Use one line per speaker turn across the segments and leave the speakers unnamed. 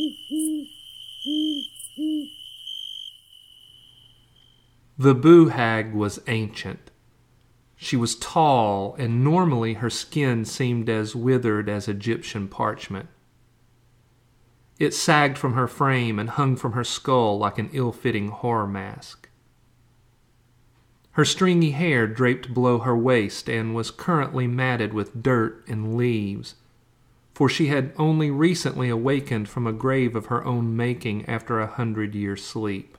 The Boo Hag was ancient. She was tall, and normally her skin seemed as withered as Egyptian parchment. It sagged from her frame and hung from her skull like an ill-fitting horror mask. Her stringy hair draped below her waist and was currently matted with dirt and leaves, for she had only recently awakened from a grave of her own making after 100-year sleep.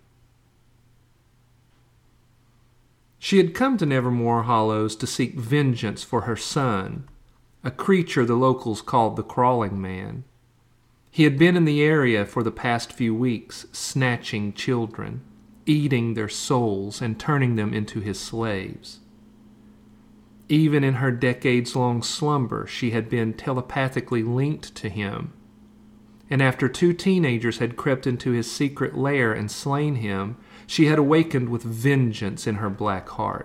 She had come to Nevermore Hollows to seek vengeance for her son, a creature the locals called the Crawling Man. He had been in the area for the past few weeks, snatching children, eating their souls, and turning them into his slaves. Even in her decades-long slumber, she had been telepathically linked to him, and after 2 teenagers had crept into his secret lair and slain him, she had awakened with vengeance in her black heart.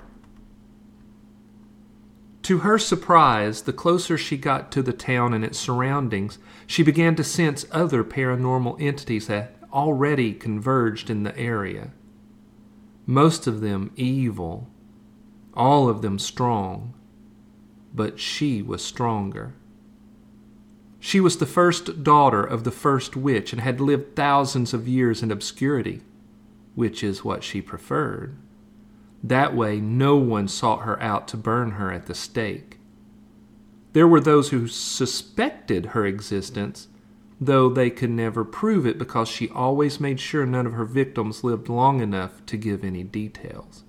To her surprise, the closer she got to the town and its surroundings, she began to sense other paranormal entities that already converged in the area. Most of them evil, all of them strong, but she was stronger. She was the first daughter of the first witch and had lived thousands of years in obscurity, which is what she preferred. That way, no one sought her out to burn her at the stake. There were those who suspected her existence, though they could never prove it because she always made sure none of her victims lived long enough to give any details.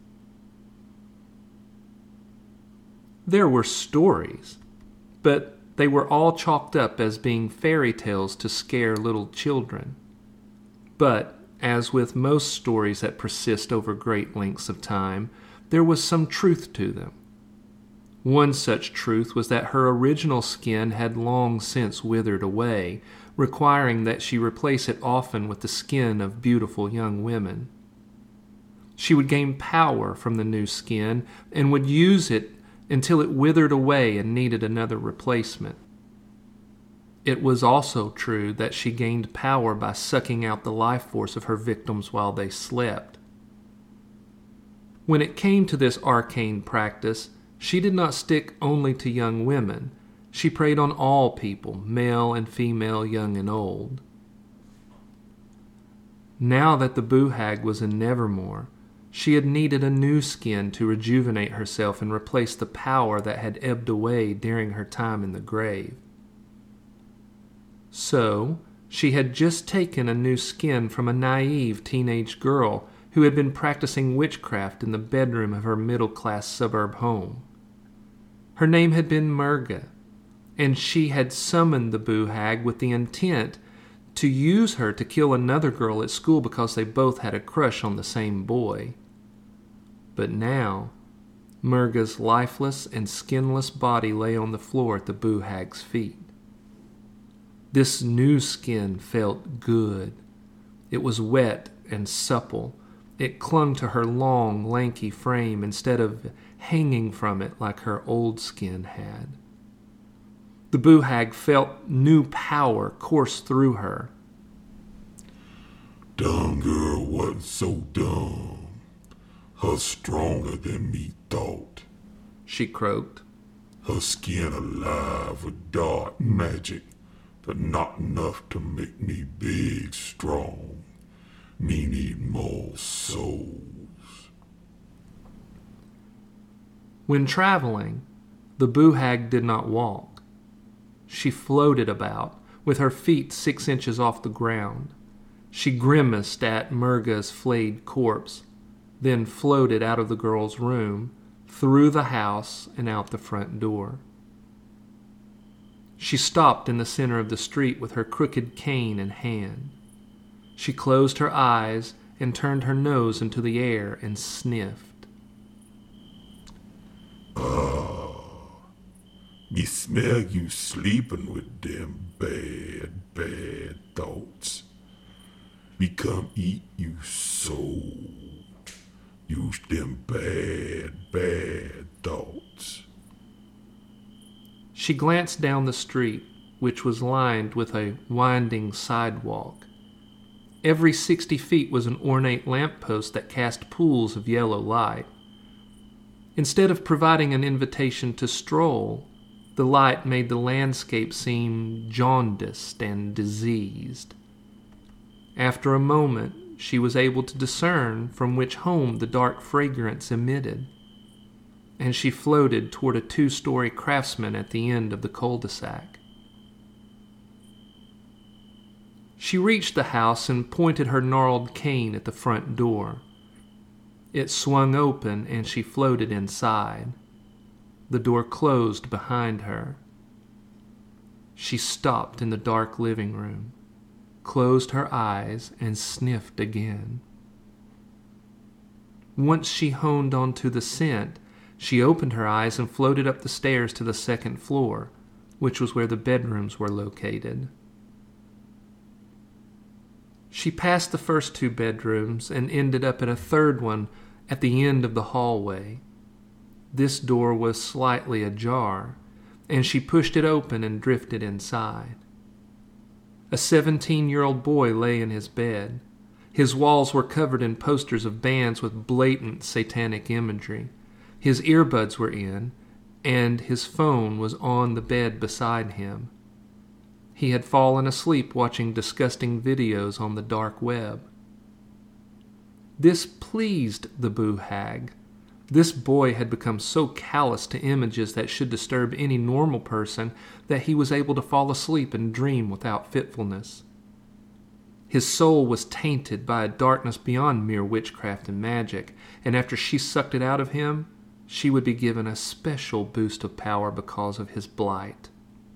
There were stories, but they were all chalked up as being fairy tales to scare little children. But as with most stories that persist over great lengths of time, there was some truth to them. One such truth was that her original skin had long since withered away, requiring that she replace it often with the skin of beautiful young women. She would gain power from the new skin and would use it until it withered away and needed another replacement. It was also true that she gained power by sucking out the life force of her victims while they slept. When it came to this arcane practice, she did not stick only to young women. She preyed on all people, male and female, young and old. Now that the Boo Hag was in Nevermore, she had needed a new skin to rejuvenate herself and replace the power that had ebbed away during her time in the grave. So, she had just taken a new skin from a naive teenage girl who had been practicing witchcraft in the bedroom of her middle-class suburb home. Her name had been Murga, and she had summoned the Boo Hag with the intent to use her to kill another girl at school because they both had a crush on the same boy. But now, Murga's lifeless and skinless body lay on the floor at the Boo Hag's feet. This new skin felt good. It was wet and supple. It clung to her long, lanky frame instead of hanging from it like her old skin had. The Boo Hag felt new power course through her.
Dumb girl wasn't so dumb. Her stronger than me thought,
she croaked.
Her skin alive with dark magic, but not enough to make me big strong. Me need more souls.
When traveling, the Boo Hag did not walk. She floated about, with her feet 6 inches off the ground. She grimaced at Murga's flayed corpse, then floated out of the girl's room, through the house, and out the front door. She stopped in the center of the street with her crooked cane in hand. She closed her eyes and turned her nose into the air and sniffed.
Me smell you sleeping with them bad thoughts. Me come eat you soul. Use them bad thoughts.
She glanced down the street, which was lined with a winding sidewalk. Every 60 feet was an ornate lamppost that cast pools of yellow light. Instead of providing an invitation to stroll, the light made the landscape seem jaundiced and diseased. After a moment, she was able to discern from which home the dark fragrance emitted, and she floated toward a 2-story craftsman at the end of the cul-de-sac. She reached the house and pointed her gnarled cane at the front door. It swung open and she floated inside. The door closed behind her. She stopped in the dark living room, closed her eyes, and sniffed again. Once she honed onto the scent, she opened her eyes and floated up the stairs to the 2nd floor, which was where the bedrooms were located. She passed the first 2 bedrooms and ended up in a 3rd one at the end of the hallway. This door was slightly ajar, and she pushed it open and drifted inside. A 17-year-old boy lay in his bed. His walls were covered in posters of bands with blatant satanic imagery. His earbuds were in, and his phone was on the bed beside him. He had fallen asleep watching disgusting videos on the dark web. This pleased the boo hag. This boy had become so callous to images that should disturb any normal person that he was able to fall asleep and dream without fitfulness. His soul was tainted by a darkness beyond mere witchcraft and magic, and after she sucked it out of him, she would be given a special boost of power because of his blight.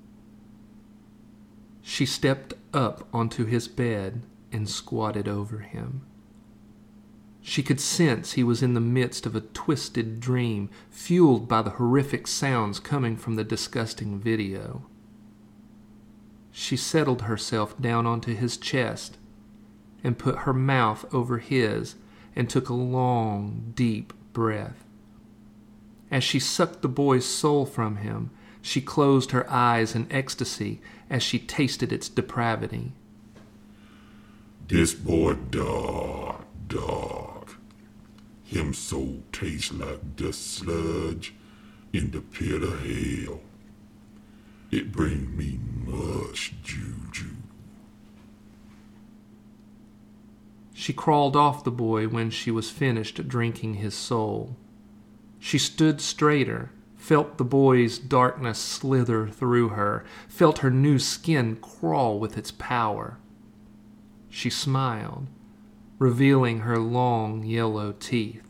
She stepped up onto his bed and squatted over him. She could sense he was in the midst of a twisted dream, fueled by the horrific sounds coming from the disgusting video. She settled herself down onto his chest and put her mouth over his and took a long, deep breath. As she sucked the boy's soul from him, she closed her eyes in ecstasy as she tasted its depravity.
This boy dark. Him soul tastes like dust sludge in the pit of hell. It bring me much juju.
She crawled off the boy when she was finished drinking his soul. She stood straighter, felt the boy's darkness slither through her, felt her new skin crawl with its power. She smiled, revealing her long yellow teeth.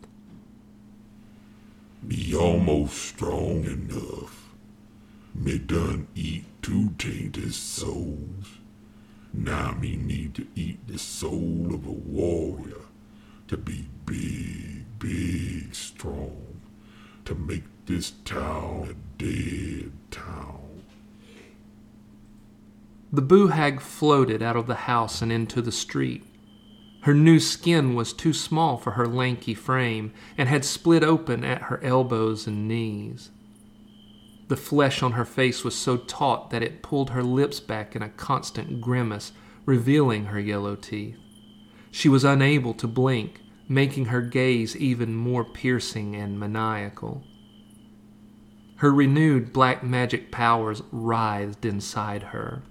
Me almost strong enough. Me done eat 2 tainted souls. Now me need to eat the soul of a warrior to be big strong, to make this town a dead town.
The boo hag floated out of the house and into the street. Her new skin was too small for her lanky frame and had split open at her elbows and knees. The flesh on her face was so taut that it pulled her lips back in a constant grimace, revealing her yellow teeth. She was unable to blink, making her gaze even more piercing and maniacal. Her renewed black magic powers writhed inside her.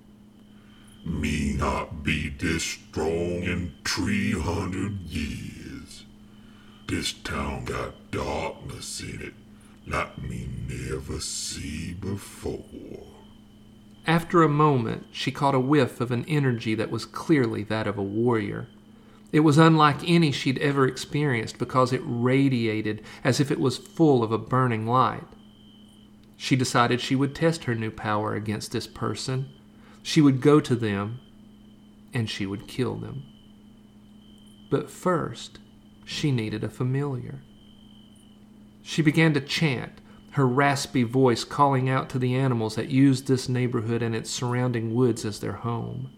Me not be this strong in 300 years. This town got darkness in it like me never see before.
After a moment, she caught a whiff of an energy that was clearly that of a warrior. It was unlike any she'd ever experienced because it radiated as if it was full of a burning light. She decided she would test her new power against this person. She would go to them, and she would kill them. But first, she needed a familiar. She began to chant, her raspy voice calling out to the animals that used this neighborhood and its surrounding woods as their home.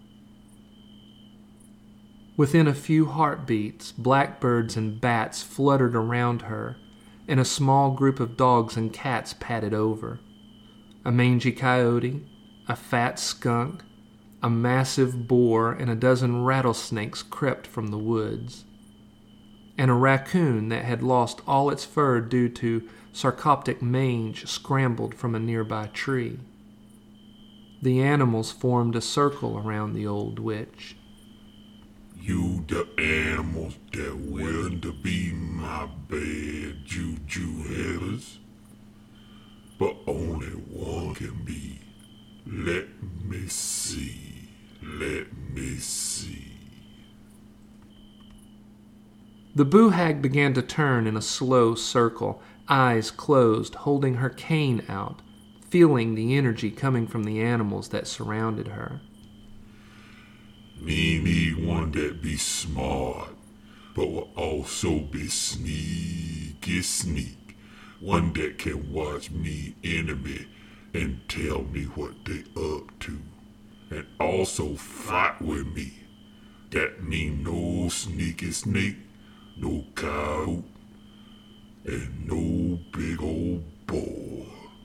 Within a few heartbeats, blackbirds and bats fluttered around her, and a small group of dogs and cats padded over. A mangy coyote, a fat skunk, a massive boar, and a dozen rattlesnakes crept from the woods. And a raccoon that had lost all its fur due to sarcoptic mange scrambled from a nearby tree. The animals formed a circle around the old witch.
You the animals that willing to be my bad juju headers? But only one can be. Let me see. Let me see.
The boo hag began to turn in a slow circle, eyes closed, holding her cane out, feeling the energy coming from the animals that surrounded her.
Me need one that be smart, but will also be sneaky sneak. One that can watch me enemy and tell me what they up to. And also fight with me. That mean no sneaky snake, no coyote, and no big old boar.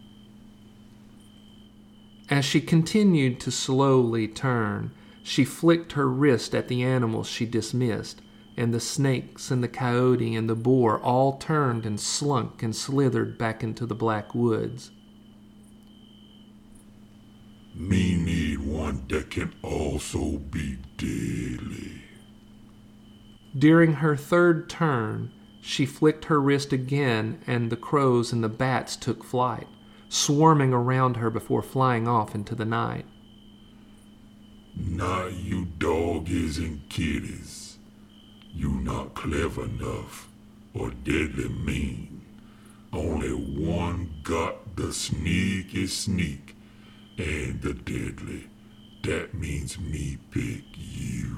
As she continued to slowly turn, she flicked her wrist at the animals she dismissed, and the snakes and the coyote and the boar all turned and slunk and slithered back into the black woods.
Me need one that can also be deadly.
During her third turn, she flicked her wrist again, and the crows and the bats took flight, swarming around her before flying off into the night.
Not you doggies and kitties. You not clever enough or deadly mean. Only one got the sneaky sneak and the deadly. That means me pick you.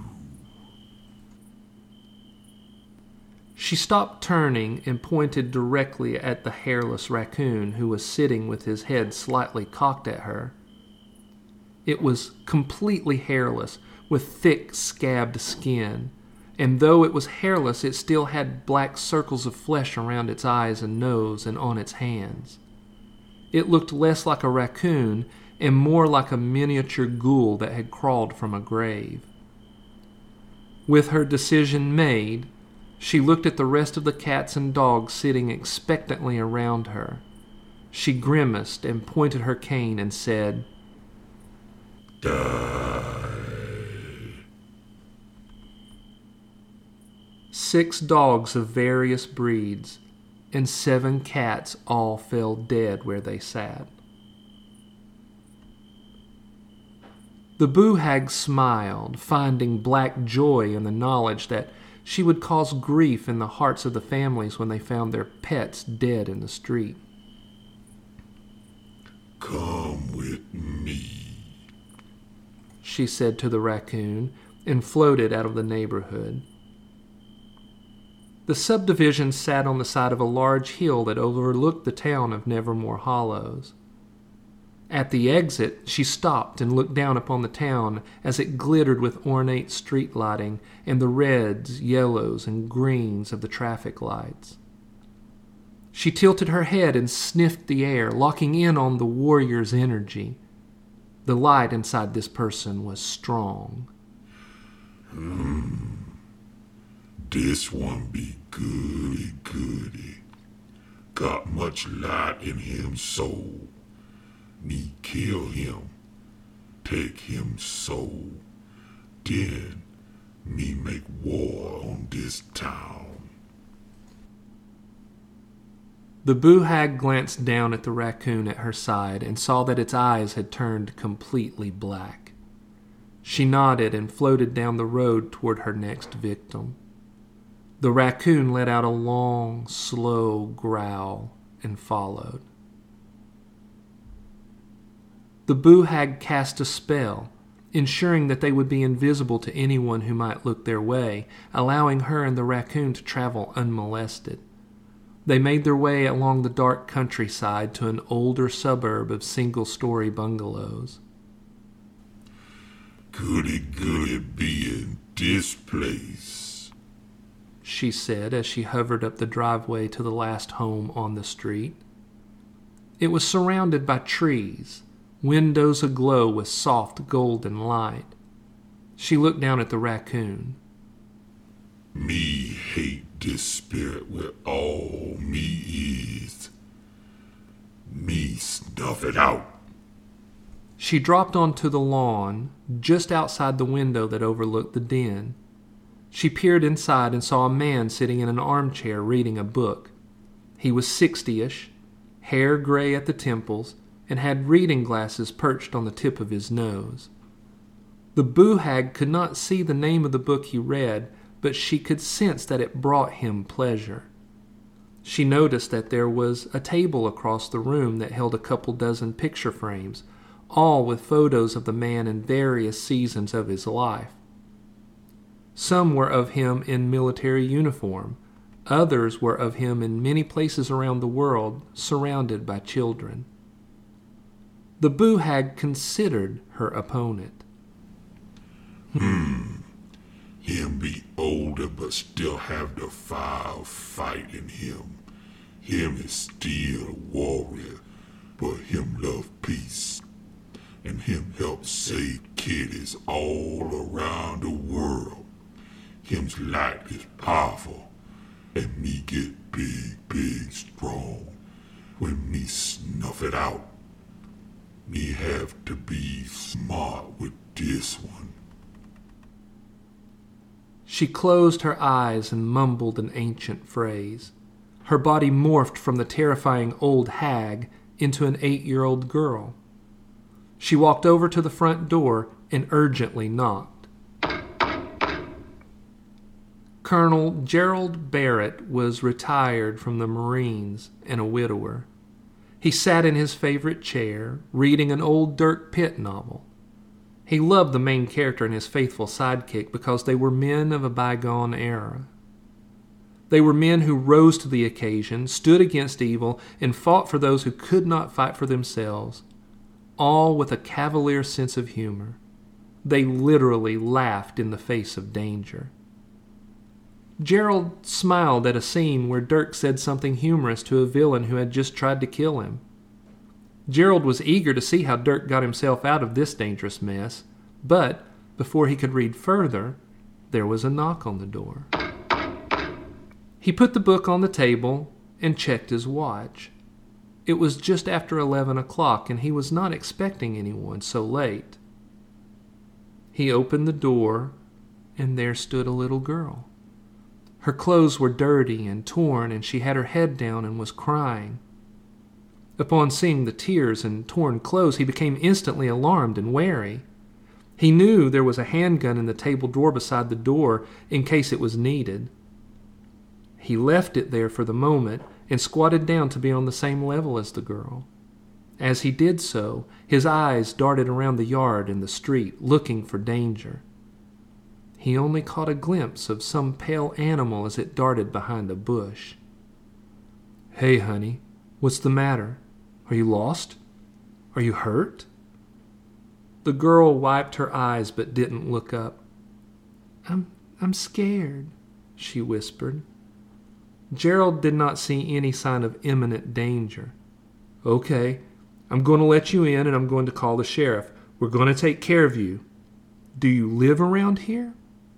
She stopped turning and pointed directly at the hairless raccoon who was sitting with his head slightly cocked at her. It was completely hairless, with thick, scabbed skin, and though it was hairless, it still had black circles of flesh around its eyes and nose and on its hands. It looked less like a raccoon and more like a miniature ghoul that had crawled from a grave. With her decision made, she looked at the rest of the cats and dogs sitting expectantly around her. She grimaced and pointed her cane and said,
Die.
6 dogs of various breeds and 7 cats all fell dead where they sat. The boo hag smiled, finding black joy in the knowledge that she would cause grief in the hearts of the families when they found their pets dead in the street.
Come with me,
she said to the raccoon, and floated out of the neighborhood. The subdivision sat on the side of a large hill that overlooked the town of Nevermore Hollows. At the exit, she stopped and looked down upon the town as it glittered with ornate street lighting and the reds, yellows, and greens of the traffic lights. She tilted her head and sniffed the air, locking in on the warrior's energy. The light inside this person was strong.
This one be goody. Got much light in him soul. Me kill him. Take him soul. Then me make war on this town.
The boo hag glanced down at the raccoon at her side and saw that its eyes had turned completely black. She nodded and floated down the road toward her next victim. The raccoon let out a long, slow growl and followed. The boo hag cast a spell, ensuring that they would be invisible to anyone who might look their way, allowing her and the raccoon to travel unmolested. They made their way along the dark countryside to an older suburb of single-story bungalows.
Goody be in this place,
she said as she hovered up the driveway to the last home on the street. It was surrounded by trees, windows aglow with soft golden light. She looked down at the raccoon.
Me hate this spirit with all me is. Me snuff it out.
She dropped onto the lawn just outside the window that overlooked the den. She peered inside and saw a man sitting in an armchair reading a book. He was 60-ish, hair gray at the temples, and had reading glasses perched on the tip of his nose. The boo-hag could not see the name of the book he read, but she could sense that it brought him pleasure. She noticed that there was a table across the room that held a couple dozen picture frames, all with photos of the man in various seasons of his life. Some were of him in military uniform. Others were of him in many places around the world, surrounded by children. The boo-hag considered her opponent.
Him be older but still have the fire of fight in him. Him is still a warrior, but him love peace. And him help save kiddies all around the world. Him's light is powerful, and me get big strong. When me snuff it out, me have to be smart with this one.
She closed her eyes and mumbled an ancient phrase. Her body morphed from the terrifying old hag into an 8-year-old girl. She walked over to the front door and urgently knocked. Colonel Gerald Barrett was retired from the Marines and a widower. He sat in his favorite chair, reading an old Dirk Pitt novel. He loved the main character and his faithful sidekick because they were men of a bygone era. They were men who rose to the occasion, stood against evil, and fought for those who could not fight for themselves, all with a cavalier sense of humor. They literally laughed in the face of danger. Gerald smiled at a scene where Dirk said something humorous to a villain who had just tried to kill him. Gerald was eager to see how Dirk got himself out of this dangerous mess, but before he could read further, there was a knock on the door. He put the book on the table and checked his watch. It was just after 11 o'clock, and he was not expecting anyone so late. He opened the door, and there stood a little girl. Her clothes were dirty and torn, and she had her head down and was crying. Upon seeing the tears and torn clothes, he became instantly alarmed and wary. He knew there was a handgun in the table drawer beside the door in case it was needed. He left it there for the moment and squatted down to be on the same level as the girl. As he did so, his eyes darted around the yard and the street, looking for danger. He only caught a glimpse of some pale animal as it darted behind a bush. "Hey, honey, what's the matter? Are you lost? Are you hurt?" The girl wiped her eyes but didn't look up. I'm scared," she whispered. Gerald did not see any sign of imminent danger. "Okay, I'm going to let you in and I'm going to call the sheriff. We're going to take care of you. Do you live around here?"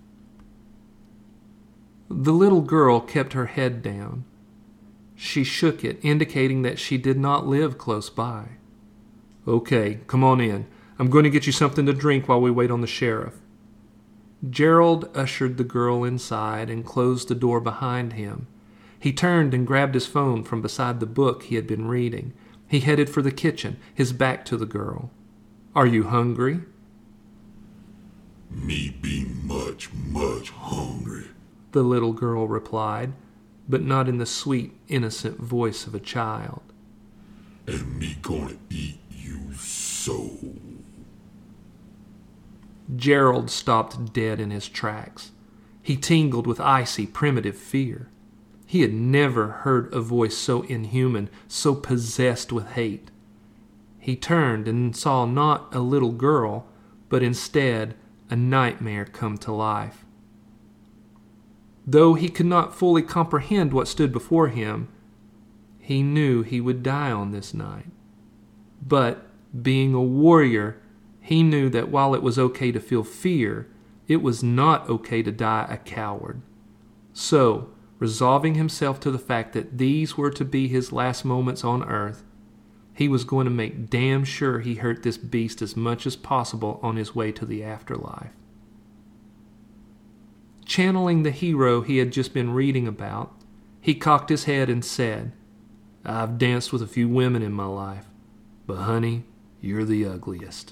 The little girl kept her head down. She shook it, indicating that she did not live close by. "Okay, come on in. I'm going to get you something to drink while we wait on the sheriff." Gerald ushered the girl inside and closed the door behind him. He turned and grabbed his phone from beside the book he had been reading. He headed for the kitchen, his back to the girl. "Are you hungry?"
"Me be much hungry,"
the little girl replied, but not in the sweet, innocent voice of a child.
"And me gonna eat you so."
Gerald stopped dead in his tracks. He tingled with icy, primitive fear. He had never heard a voice so inhuman, so possessed with hate. He turned and saw not a little girl, but instead a nightmare come to life. Though he could not fully comprehend what stood before him, he knew he would die on this night. But Being a warrior, he knew that while it was okay to feel fear, it was not okay to die a coward. So, resolving himself to the fact that these were to be his last moments on earth, he was going to make damn sure he hurt this beast as much as possible on his way to the afterlife. Channeling the hero he had just been reading about, he cocked his head and said, "I've danced with a few women in my life, but honey, you're the ugliest."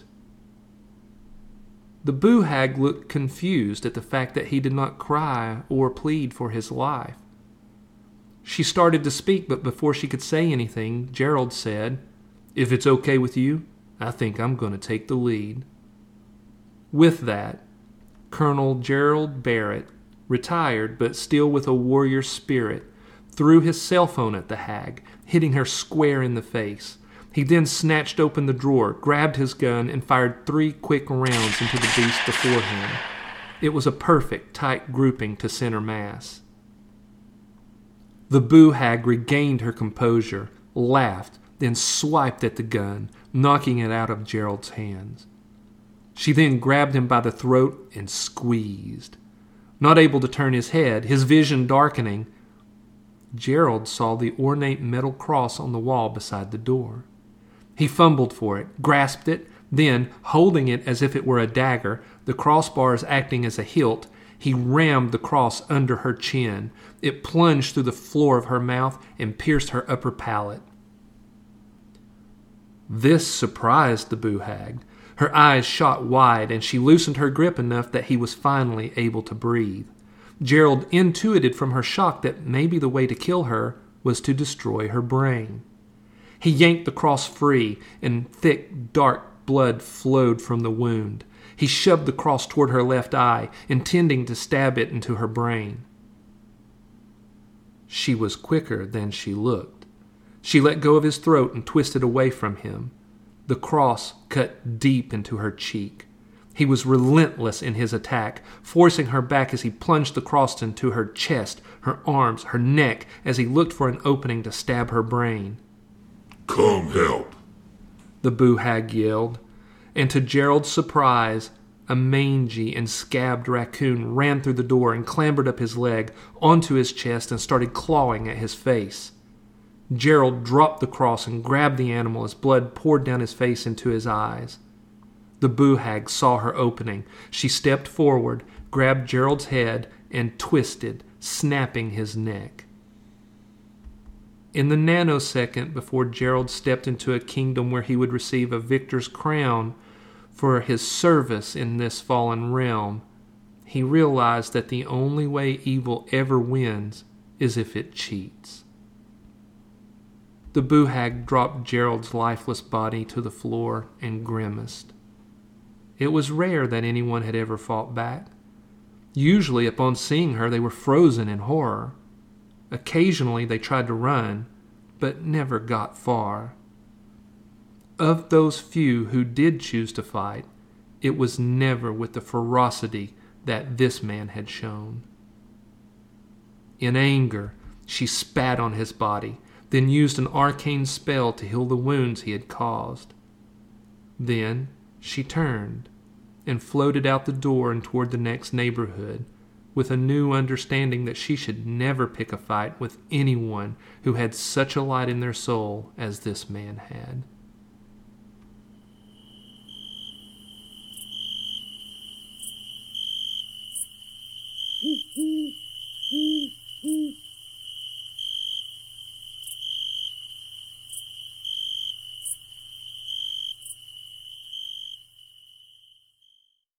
The boo hag looked confused at the fact that he did not cry or plead for his life. She started to speak, but before she could say anything, Gerald said, "If it's okay with you, I think I'm going to take the lead." With that, Colonel Gerald Barrett, retired but still with a warrior spirit, threw his cell phone at the hag, hitting her square in the face. He then snatched open the drawer, grabbed his gun, and fired 3 quick rounds into the beast before him. It was a perfect, tight grouping to center mass. The boo hag regained her composure, laughed, then swiped at the gun, knocking it out of Gerald's hands. She then grabbed him by the throat and squeezed. Not able to turn his head, his vision darkening, Gerald saw the ornate metal cross on the wall beside the door. He fumbled for it, grasped it, then, holding it as if it were a dagger, the crossbars acting as a hilt, he rammed the cross under her chin. It plunged through the floor of her mouth and pierced her upper palate. This surprised the boo hag. Her eyes shot wide, and she loosened her grip enough that he was finally able to breathe. Gerald intuited from her shock that maybe the way to kill her was to destroy her brain. He yanked the cross free, and thick, dark blood flowed from the wound. He shoved the cross toward her left eye, intending to stab it into her brain. She was quicker than she looked. She let go of his throat and twisted away from him. The cross cut deep into her cheek. He was relentless in his attack, forcing her back as he plunged the cross into her chest, her arms, her neck, as he looked for an opening to stab her brain.
"Come help,"
the boo hag yelled, and to Gerald's surprise, a mangy and scabbed raccoon ran through the door and clambered up his leg onto his chest and started clawing at his face. Gerald dropped the cross and grabbed the animal as blood poured down his face into his eyes. The boo hag saw her opening. She stepped forward, grabbed Gerald's head, and twisted, snapping his neck. In the nanosecond before Gerald stepped into a kingdom where he would receive a victor's crown for his service in this fallen realm, he realized that the only way evil ever wins is if it cheats. The boo hag dropped Gerald's lifeless body to the floor and grimaced. It was rare that anyone had ever fought back. Usually, upon seeing her, they were frozen in horror. Occasionally, they tried to run, but never got far. Of those few who did choose to fight, it was never with the ferocity that this man had shown. In anger, she spat on his body, then used an arcane spell to heal the wounds he had caused. Then she turned and floated out the door and toward the next neighborhood, with a new understanding that she should never pick a fight with anyone who had such a light in their soul as this man had.